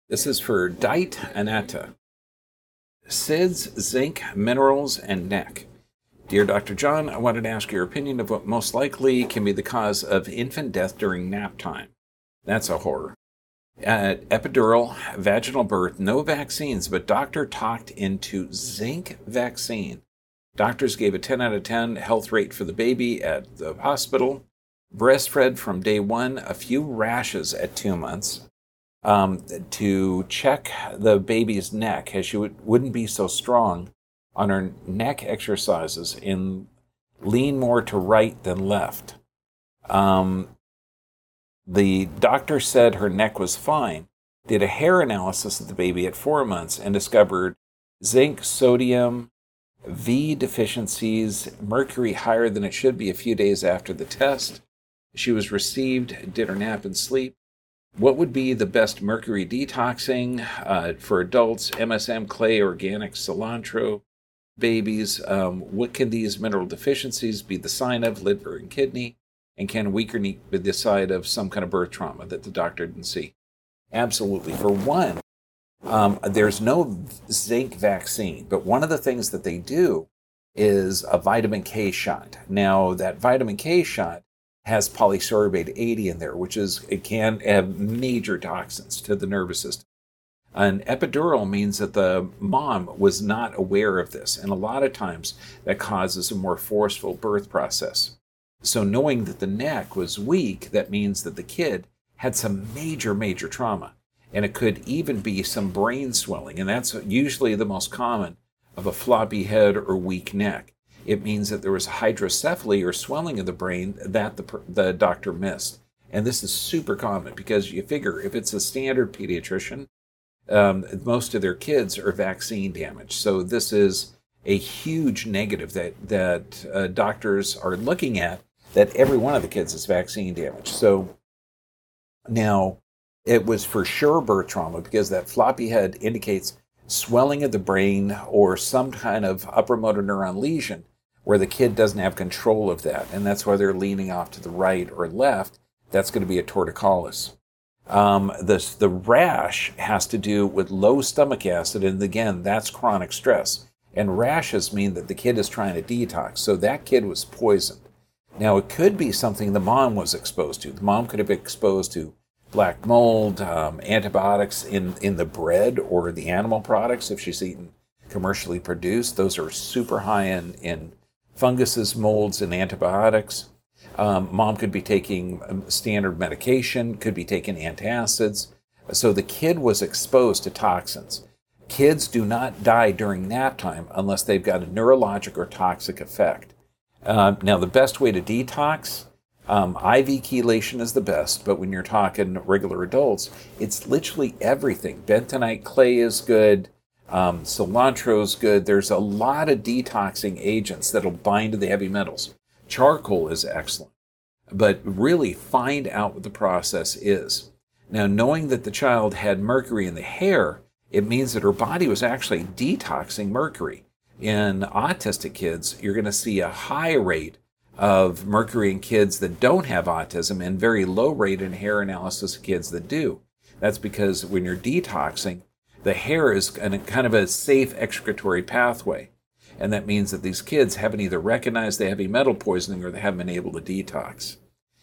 This is for Dite Anata. SIDS, zinc, minerals, and neck. Dear Dr. John, I wanted to ask your opinion of what most likely can be the cause of infant death during nap time. That's a horror. Epidural, vaginal birth, no vaccines, but doctor talked into zinc vaccine. Doctors gave a 10 out of 10 health rate for the baby at the hospital. Breastfed from day one, a few rashes at 2 months. To check the baby's neck, as she wouldn't be so strong on her neck exercises and lean more to right than left. The doctor said her neck was fine, did a hair analysis of the baby at 4 months and discovered zinc, sodium, V deficiencies, mercury higher than it should be a few days after the test. She was received, did her nap and sleep. What would be the best mercury detoxing for adults, MSM, clay, organic, cilantro, babies? What can these mineral deficiencies be the sign of, liver and kidney? And can weaker knee be the sign of some kind of birth trauma that the doctor didn't see? Absolutely. For one, there's no zinc vaccine, but one of the things that they do is a vitamin K shot. Now, that vitamin K shot has polysorbate 80 in there, it can have major toxins to the nervous system. An epidural means that the mom was not aware of this, and a lot of times that causes a more forceful birth process. So knowing that the neck was weak, that means that the kid had some major, major trauma, and it could even be some brain swelling, and that's usually the most common of a floppy head or weak neck. It means that there was hydrocephaly or swelling of the brain that the doctor missed. And this is super common because you figure if it's a standard pediatrician, most of their kids are vaccine damaged. So this is a huge negative that doctors are looking at, that every one of the kids is vaccine damaged. So now it was for sure birth trauma because that floppy head indicates swelling of the brain or some kind of upper motor neuron lesion where the kid doesn't have control of that. And that's why they're leaning off to the right or left. That's going to be a torticollis. The rash has to do with low stomach acid. And again, that's chronic stress. And rashes mean that the kid is trying to detox. So that kid was poisoned. Now, it could be something the mom was exposed to. The mom could have been exposed to black mold, antibiotics in the bread or the animal products if she's eaten commercially produced. Those are super high in funguses, molds, and antibiotics. Mom could be taking standard medication, could be taking antacids. So the kid was exposed to toxins. Kids do not die during nap time unless they've got a neurologic or toxic effect. Now, the best way to detox, IV chelation is the best, but when you're talking regular adults, it's literally everything. Bentonite clay is good. Cilantro is good. There's a lot of detoxing agents that'll bind to the heavy metals. Charcoal is excellent. But really find out what the process is. Now, knowing that the child had mercury in the hair, it means that her body was actually detoxing mercury. In autistic kids, you're going to see a high rate of mercury in kids that don't have autism and very low rate in hair analysis of kids that do. That's because when you're detoxing, the hair is kind of a safe excretory pathway. And that means that these kids haven't either recognized the heavy metal poisoning or they haven't been able to detox.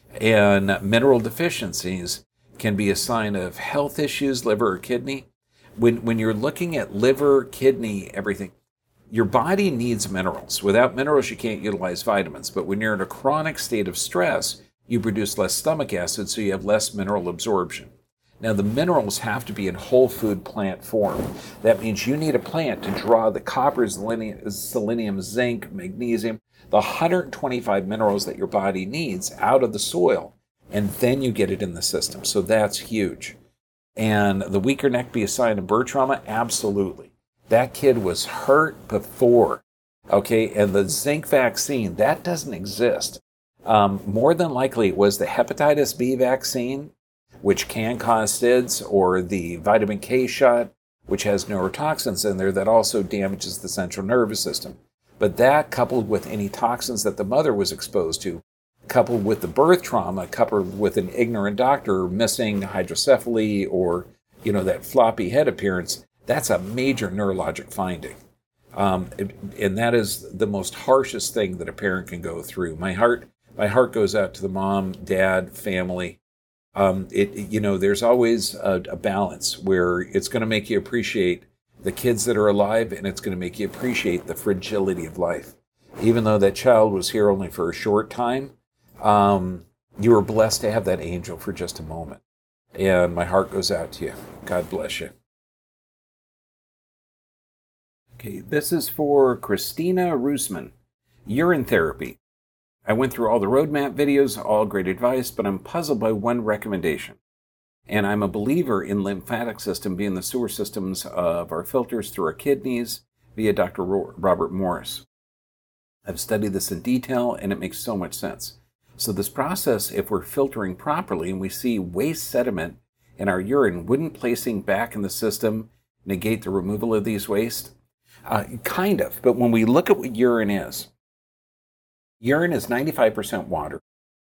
And mineral deficiencies can be a sign of health issues, liver or kidney. When you're looking at liver, kidney, everything, your body needs minerals. Without minerals, you can't utilize vitamins. But when you're in a chronic state of stress, you produce less stomach acid, so you have less mineral absorption. Now, the minerals have to be in whole food plant form. That means you need a plant to draw the copper, selenium, zinc, magnesium, the 125 minerals that your body needs out of the soil, and then you get it in the system. So that's huge. And the weaker neck be a sign of birth trauma? Absolutely. That kid was hurt before, okay? And the zinc vaccine, that doesn't exist. More than likely, it was the hepatitis B vaccine, which can cause SIDS, or the vitamin K shot, which has neurotoxins in there that also damages the central nervous system. But that, coupled with any toxins that the mother was exposed to, coupled with the birth trauma, coupled with an ignorant doctor missing hydrocephaly or that floppy head appearance, that's a major neurologic finding. And that is the most harshest thing that a parent can go through. My heart goes out to the mom, dad, family. There's always a balance where it's going to make you appreciate the kids that are alive, and it's going to make you appreciate the fragility of life. Even though that child was here only for a short time, you were blessed to have that angel for just a moment. And my heart goes out to you. God bless you. Okay, this is for Christina Rusman. Urine therapy. I went through all the roadmap videos, all great advice, but I'm puzzled by one recommendation. And I'm a believer in lymphatic system being the sewer systems of our filters through our kidneys via Dr. Robert Morris. I've studied this in detail, and it makes so much sense. So this process, if we're filtering properly and we see waste sediment in our urine, wouldn't placing back in the system negate the removal of these waste? Kind of, but when we look at what urine is 95% water,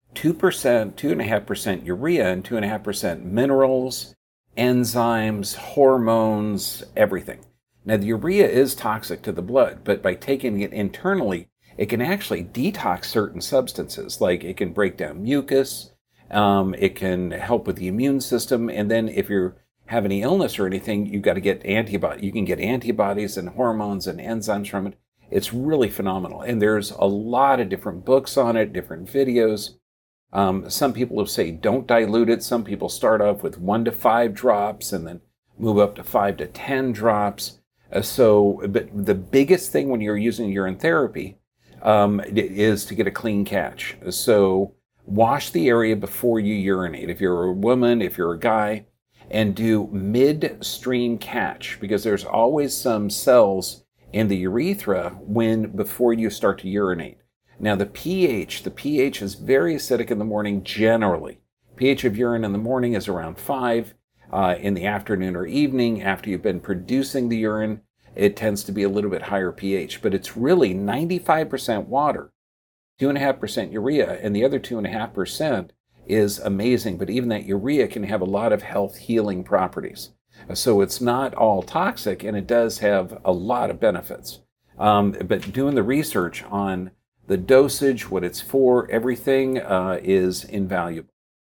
2.5% urea, and 2.5% minerals, enzymes, hormones, everything. Now, the urea is toxic to the blood, but by taking it internally, it can actually detox certain substances, like it can break down mucus, it can help with the immune system, and then if you have any illness or anything, you've got to get antibodies. You can get antibodies and hormones and enzymes from it. It's really phenomenal, and there's a lot of different books on it, different videos. Some people will say don't dilute it. Some people start off with 1 to 5 drops and then move up to 5 to 10 drops. But the biggest thing when you're using urine therapy is to get a clean catch. So wash the area before you urinate. If you're a woman, if you're a guy, and do midstream catch, because there's always some cells in the urethra before you start to urinate. Now the pH is very acidic in the morning generally. pH of urine in the morning is around 5. In the afternoon or evening, after you've been producing the urine, it tends to be a little bit higher pH, but it's really 95% water, 2.5% urea, and the other 2.5% is amazing, but even that urea can have a lot of health healing properties. So it's not all toxic, and it does have a lot of benefits. But doing the research on the dosage, what it's for, everything is invaluable.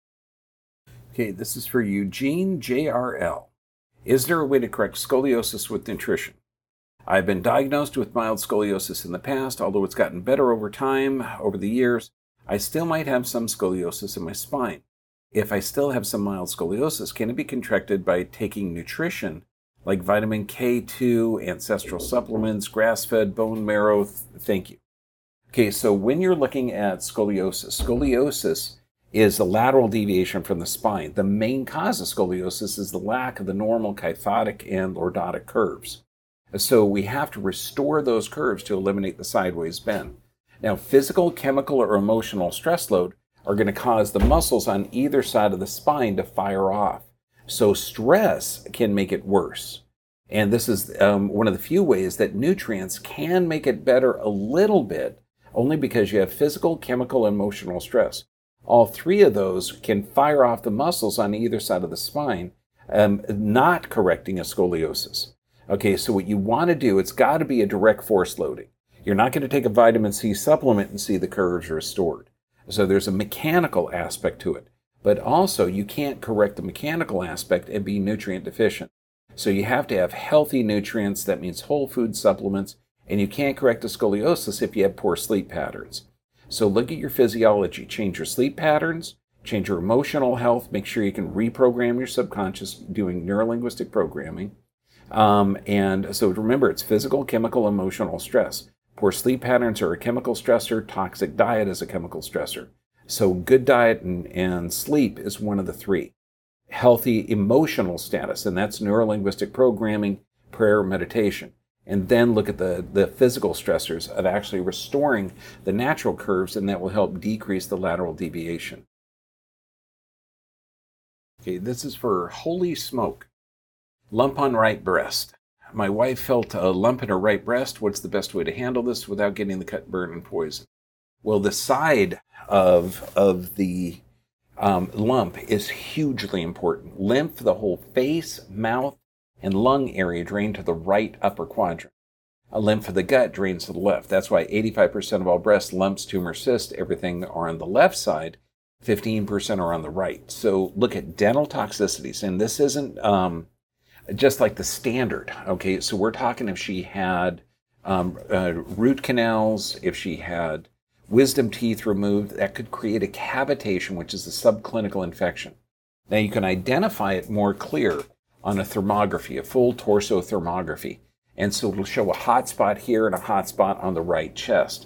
Okay, this is for Eugene JRL. Is there a way to correct scoliosis with nutrition? I've been diagnosed with mild scoliosis in the past, although it's gotten better over time, over the years. I still might have some scoliosis in my spine. If I still have some mild scoliosis, can it be corrected by taking nutrition like vitamin K2, ancestral supplements, grass-fed bone marrow? Thank you. Okay, so when you're looking at scoliosis is a lateral deviation from the spine. The main cause of scoliosis is the lack of the normal kyphotic and lordotic curves. So we have to restore those curves to eliminate the sideways bend. Now, physical, chemical, or emotional stress load are going to cause the muscles on either side of the spine to fire off. So stress can make it worse. And this is one of the few ways that nutrients can make it better a little bit, only because you have physical, chemical, and emotional stress. All three of those can fire off the muscles on either side of the spine, not correcting a scoliosis. Okay, so what you want to do, it's got to be a direct force loading. You're not going to take a vitamin C supplement and see the curves restored. So there's a mechanical aspect to it. But also, you can't correct the mechanical aspect and be nutrient deficient. So you have to have healthy nutrients. That means whole food supplements. And you can't correct the scoliosis if you have poor sleep patterns. So look at your physiology. Change your sleep patterns. Change your emotional health. Make sure you can reprogram your subconscious doing neurolinguistic programming. And so remember, it's physical, chemical, emotional stress. Poor sleep patterns are a chemical stressor. Toxic diet is a chemical stressor. So good diet and sleep is one of the three. Healthy emotional status, and that's neurolinguistic programming, prayer, meditation. And then look at the physical stressors of actually restoring the natural curves, and that will help decrease the lateral deviation. Okay, this is for Holy Smoke. Lump on right breast. My wife felt a lump in her right breast. What's the best way to handle this without getting the cut, burn, and poison? Well, the side of the lump is hugely important. Lymph, the whole face, mouth, and lung area drain to the right upper quadrant. A lymph of the gut drains to the left. That's why 85% of all breast lumps, tumor, cysts, everything are on the left side, 15% are on the right. So look at dental toxicities, and this isn't just like the standard. Okay, so we're talking if she had root canals, if she had wisdom teeth removed, that could create a cavitation, which is a subclinical infection. Now you can identify it more clear on a thermography, a full torso thermography. And so it'll show a hot spot here and a hot spot on the right chest.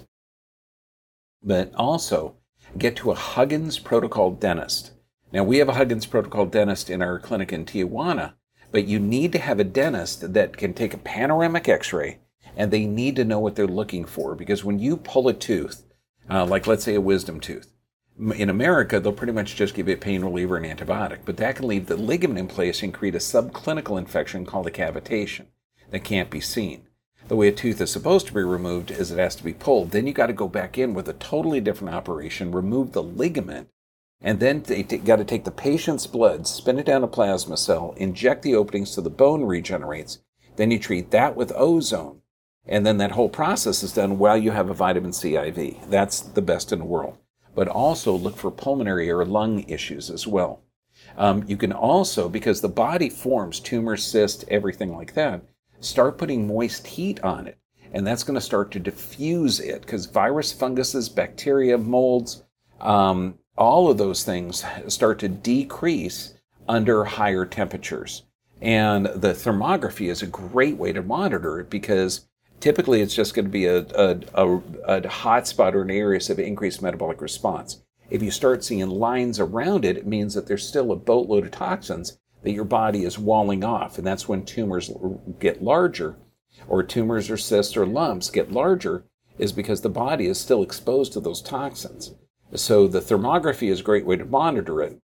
But also get to a Huggins protocol dentist. Now we have a Huggins protocol dentist in our clinic in Tijuana, but you need to have a dentist that can take a panoramic x-ray, and they need to know what they're looking for, because when you pull a tooth, like let's say a wisdom tooth, in America, they'll pretty much just give you a pain reliever and antibiotic, but that can leave the ligament in place and create a subclinical infection called a cavitation that can't be seen. The way a tooth is supposed to be removed is it has to be pulled. Then you got to go back in with a totally different operation, remove the ligament, and then they got to take the patient's blood, spin it down a plasma cell, inject the openings so the bone regenerates. Then you treat that with ozone. And then that whole process is done while you have a vitamin C IV. That's the best in the world. But also look for pulmonary or lung issues as well. You can also, because the body forms tumors, cysts, everything like that, start putting moist heat on it. And that's going to start to diffuse it, because virus, funguses, bacteria, molds, all of those things start to decrease under higher temperatures. And the thermography is a great way to monitor it, because typically it's just going to be a hot spot or an area of increased metabolic response. If you start seeing lines around it, it means that there's still a boatload of toxins that your body is walling off. And that's when tumors get larger, or tumors or cysts or lumps get larger, is because the body is still exposed to those toxins. So the thermography is a great way to monitor it.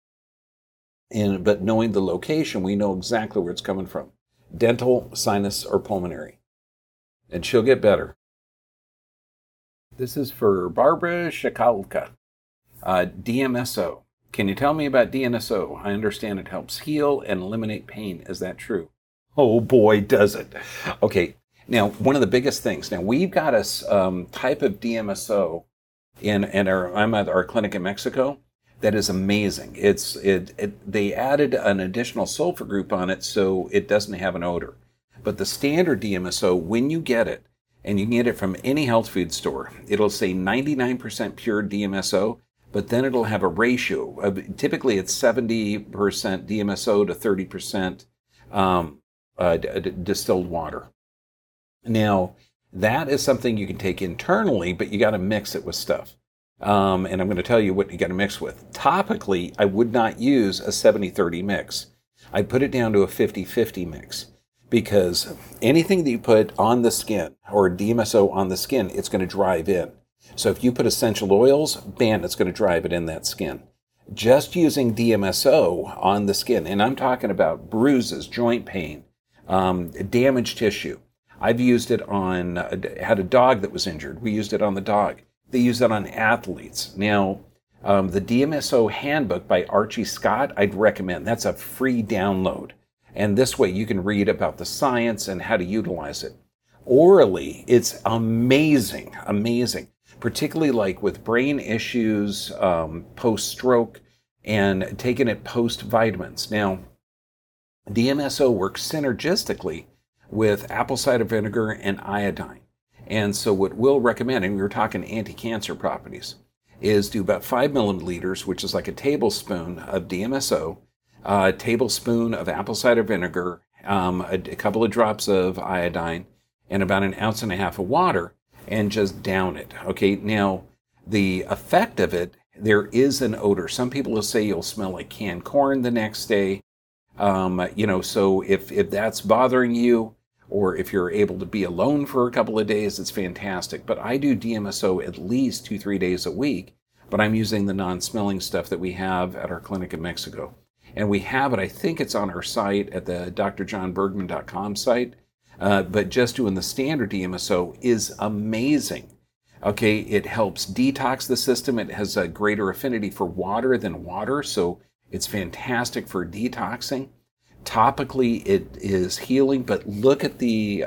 But knowing the location, we know exactly where it's coming from. Dental, sinus, or pulmonary. And she'll get better. This is for Barbara Shakalka. DMSO. Can you tell me about DMSO? I understand it helps heal and eliminate pain. Is that true? Oh boy, does it. Okay, now one of the biggest things. Now we've got a type of DMSO I'm at our clinic in Mexico. That is amazing. They added an additional sulfur group on it so it doesn't have an odor. But the standard DMSO, when you get it, and you can get it from any health food store, it'll say 99% pure DMSO, but then it'll have a ratio of, typically it's 70% DMSO to 30% distilled water. Now, that is something you can take internally, but you got to mix it with stuff. And I'm going to tell you what you got to mix with. Topically, I would not use a 70-30 mix. I'd put it down to a 50-50 mix, because anything that you put on the skin, or DMSO on the skin, it's going to drive in. So if you put essential oils, bam, it's going to drive it in that skin. Just using DMSO on the skin, and I'm talking about bruises, joint pain, damaged tissue. I've used it on, had a dog that was injured. We used it on the dog. They use it on athletes. Now, the DMSO handbook by Archie Scott, I'd recommend. That's a free download. And this way you can read about the science and how to utilize it. Orally, it's amazing, amazing. Particularly like with brain issues, post-stroke, and taking it post-vitamins. Now, DMSO works synergistically with apple cider vinegar and iodine. And so what we'll recommend, and we were talking anti-cancer properties, is do about 5 milliliters, which is like a tablespoon of DMSO, a tablespoon of apple cider vinegar, a couple of drops of iodine, and about 1.5 ounces of water, and just down it. Okay, now the effect of it, there is an odor. Some people will say you'll smell like canned corn the next day. So if that's bothering you, or if you're able to be alone for a couple of days, it's fantastic. But I do DMSO at least 2-3 days a week, but I'm using the non-smelling stuff that we have at our clinic in Mexico. And we have it, I think it's on our site at the drjohnbergman.com site. But just doing the standard DMSO is amazing. Okay, it helps detox the system. It has a greater affinity for water than water, so it's fantastic for detoxing. Topically, it is healing. But look at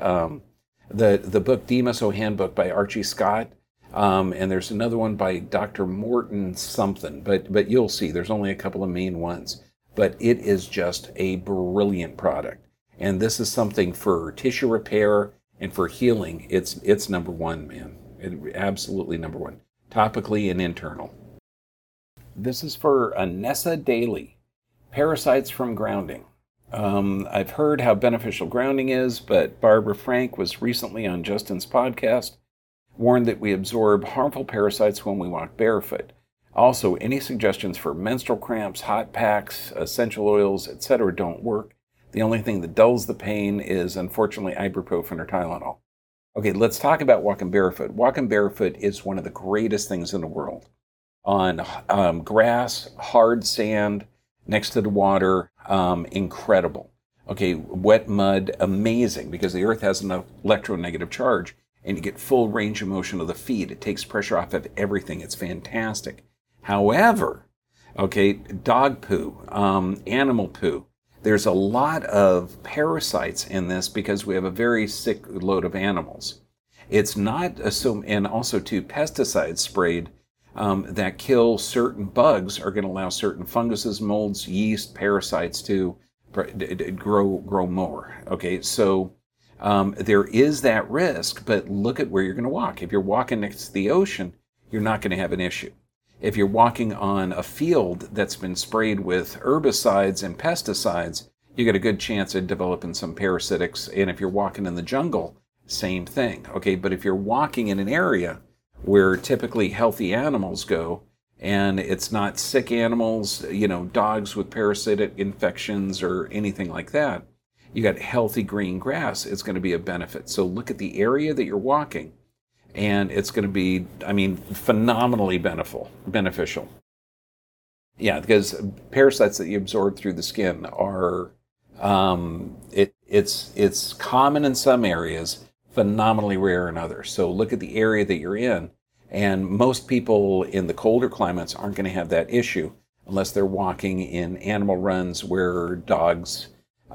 the book Demoso Handbook by Archie Scott, and there's another one by Dr. Morton something. But you'll see, there's only a couple of main ones. But it is just a brilliant product, and this is something for tissue repair and for healing. It's number one, man. Absolutely number one, topically and internal. This is for Anessa Daly, parasites from grounding. I've heard how beneficial grounding is, but Barbara Frank was recently on Justin's podcast, warned that we absorb harmful parasites when we walk barefoot. Also, any suggestions for menstrual cramps, hot packs, essential oils, etc. don't work. The only thing that dulls the pain is, unfortunately, ibuprofen or Tylenol. Okay, let's talk about walking barefoot. Walking barefoot is one of the greatest things in the world. On grass, hard sand, next to the water, incredible. Okay, wet mud, amazing, because the earth has an electronegative charge, and you get full range of motion of the feet. It takes pressure off of everything. It's fantastic. However, okay, dog poo, animal poo, there's a lot of parasites in this because we have a very sick load of animals. It's not assumed, and also too, pesticides sprayed that kill certain bugs are going to allow certain funguses, molds, yeast, parasites to grow more. Okay, so there is that risk, but look at where you're going to walk. If you're walking next to the ocean, you're not going to have an issue. If you're walking on a field that's been sprayed with herbicides and pesticides, you got a good chance of developing some parasitics. And if you're walking in the jungle, same thing. Okay, but if you're walking in an area where typically healthy animals go, and it's not sick animals, dogs with parasitic infections or anything like that, you got healthy green grass, it's going to be a benefit. So look at the area that you're walking, and it's going to be, phenomenally beneficial. Yeah, because parasites that you absorb through the skin are, it's common in some areas, phenomenally rare in others. So look at the area that you're in, and most people in the colder climates aren't going to have that issue unless they're walking in animal runs where dogs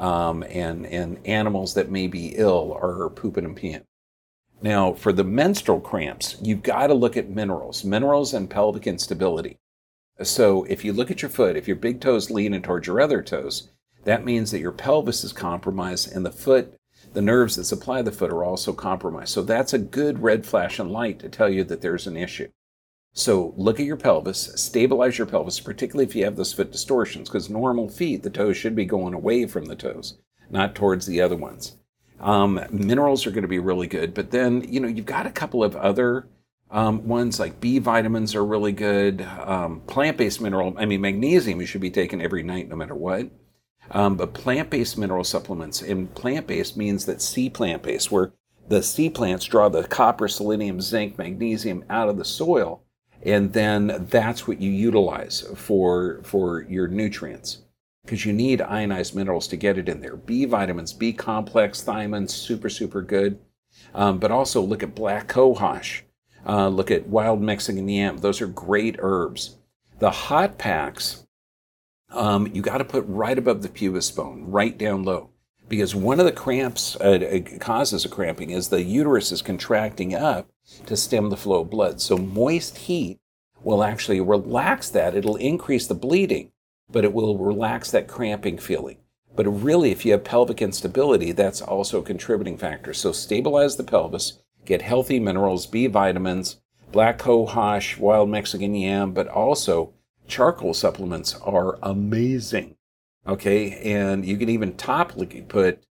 and animals that may be ill are pooping and peeing. Now, for the menstrual cramps, you've got to look at minerals and pelvic instability. So if you look at your foot, if your big toes leaning towards your other toes, that means that your pelvis is compromised, and the foot, the nerves that supply the foot, are also compromised. So that's a good red flashing light to tell you that there's an issue. So look at your pelvis, stabilize your pelvis, particularly if you have those foot distortions, because normal feet, the toes should be going away from the toes, not towards the other ones. Minerals are going to be really good, but then, you've got a couple of other ones like B vitamins are really good. Plant-based magnesium you should be taking every night no matter what. But plant-based mineral supplements, and plant-based means that sea plant-based, where the sea plants draw the copper, selenium, zinc, magnesium out of the soil, and then that's what you utilize for your nutrients, because you need ionized minerals to get it in there. B vitamins, B complex, thiamine, super good. But also look at black cohosh. Look at wild Mexican yam. Those are great herbs. The hot packs, you got to put right above the pubis bone, right down low. Because one of the cramps, causes of cramping, is the uterus is contracting up to stem the flow of blood. So moist heat will actually relax that. It'll increase the bleeding, but it will relax that cramping feeling. But really, if you have pelvic instability, that's also a contributing factor. So stabilize the pelvis, get healthy minerals, B vitamins, black cohosh, wild Mexican yam, but also charcoal supplements are amazing. Okay, and you can even topically put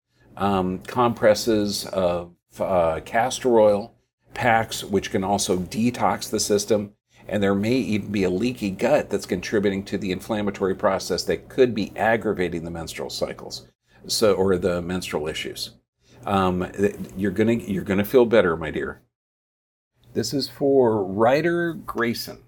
compresses of castor oil, packs, which can also detox the system. And there may even be a leaky gut that's contributing to the inflammatory process that could be aggravating the menstrual cycles, or the menstrual issues. You're gonna feel better, my dear. This is for Ryder Grayson.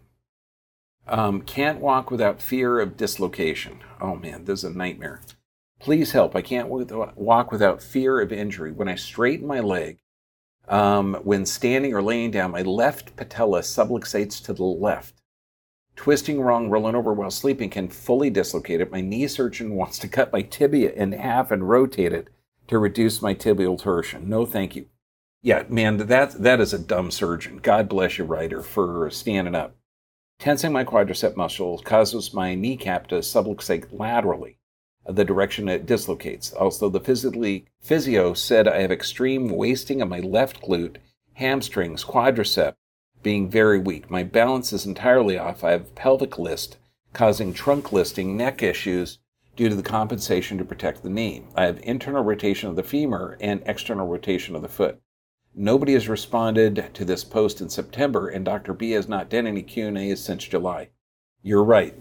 Can't walk without fear of dislocation. Oh man, this is a nightmare. Please help. I can't walk without fear of injury. When I straighten my leg, When standing or laying down, my left patella subluxates to the left. Twisting wrong, rolling over while sleeping can fully dislocate it. My knee surgeon wants to cut my tibia in half and rotate it to reduce my tibial torsion. No, thank you. Yeah, man, that is a dumb surgeon. God bless you, Ryder, for standing up. Tensing my quadricep muscle causes my kneecap to subluxate laterally, the direction it dislocates. Also, the physio said I have extreme wasting of my left glute, hamstrings, quadricep, being very weak. My balance is entirely off. I have pelvic list, causing trunk listing, neck issues due to the compensation to protect the knee. I have internal rotation of the femur and external rotation of the foot. Nobody has responded to this post in September, and Dr. B has not done any Q&As since July. You're right.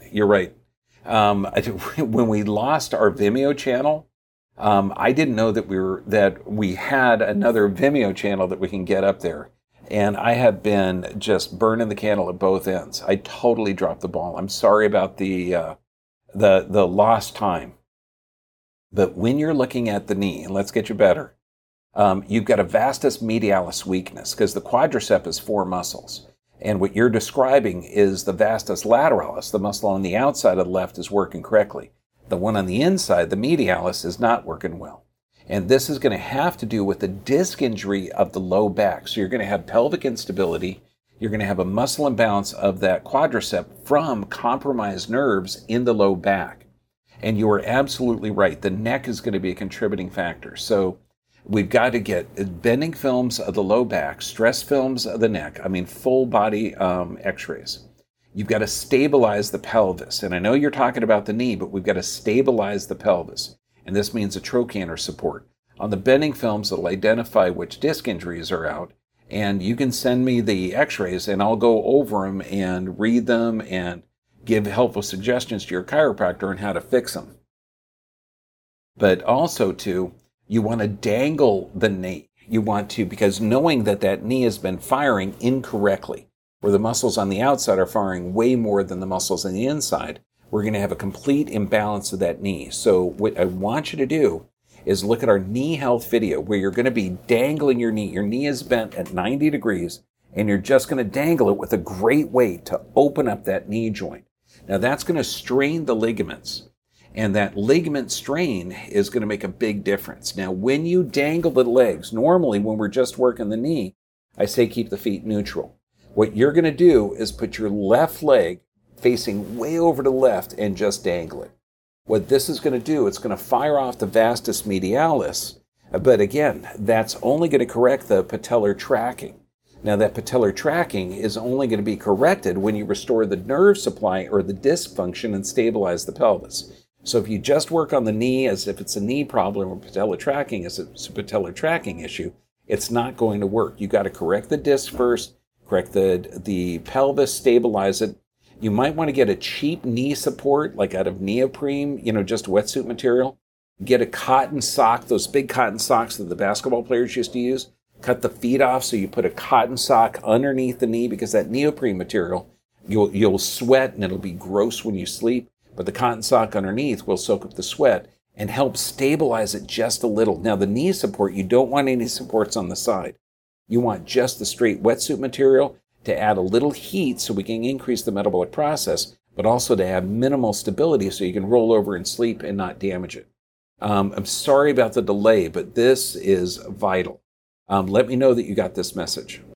When we lost our Vimeo channel, I didn't know that we had another Vimeo channel that we can get up there. And I have been just burning the candle at both ends. I totally dropped the ball. I'm sorry about the lost time. But when you're looking at the knee, and let's get you better, you've got a vastus medialis weakness because the quadricep is 4 muscles. And what you're describing is the vastus lateralis, the muscle on the outside of the left, is working correctly. The one on the inside, the medialis, is not working well. And this is going to have to do with the disc injury of the low back. So you're going to have pelvic instability. You're going to have a muscle imbalance of that quadricep from compromised nerves in the low back. And you are absolutely right. The neck is going to be a contributing factor. So we've got to get bending films of the low back, stress films of the neck, full body x-rays. You've got to stabilize the pelvis. And I know you're talking about the knee, but we've got to stabilize the pelvis. And this means a trochanter support. On the bending films, it'll identify which disc injuries are out. And you can send me the x-rays and I'll go over them and read them and give helpful suggestions to your chiropractor on how to fix them. But also, too, you want to dangle the knee. You want to, because knowing that knee has been firing incorrectly, where the muscles on the outside are firing way more than the muscles on the inside, we're going to have a complete imbalance of that knee. So what I want you to do is look at our knee health video where you're going to be dangling your knee. Your knee is bent at 90 degrees and you're just going to dangle it with a great weight to open up that knee joint. Now that's going to strain the ligaments. And that ligament strain is going to make a big difference. Now, when you dangle the legs, normally when we're just working the knee, I say keep the feet neutral. What you're going to do is put your left leg facing way over to the left and just dangle it. What this is going to do, it's going to fire off the vastus medialis. But again, that's only going to correct the patellar tracking. Now, that patellar tracking is only going to be corrected when you restore the nerve supply or the disc function and stabilize the pelvis. So if you just work on the knee as if it's a knee problem or patellar tracking as it's a patellar tracking issue, it's not going to work. You got to correct the disc first, correct the pelvis, stabilize it. You might want to get a cheap knee support, like out of neoprene, just wetsuit material. Get a cotton sock, those big cotton socks that the basketball players used to use. Cut the feet off so you put a cotton sock underneath the knee because that neoprene material, you'll sweat and it'll be gross when you sleep. But the cotton sock underneath will soak up the sweat and help stabilize it just a little. Now, the knee support, you don't want any supports on the side. You want just the straight wetsuit material to add a little heat so we can increase the metabolic process, but also to have minimal stability so you can roll over and sleep and not damage it. I'm sorry about the delay, but this is vital. Let me know that you got this message.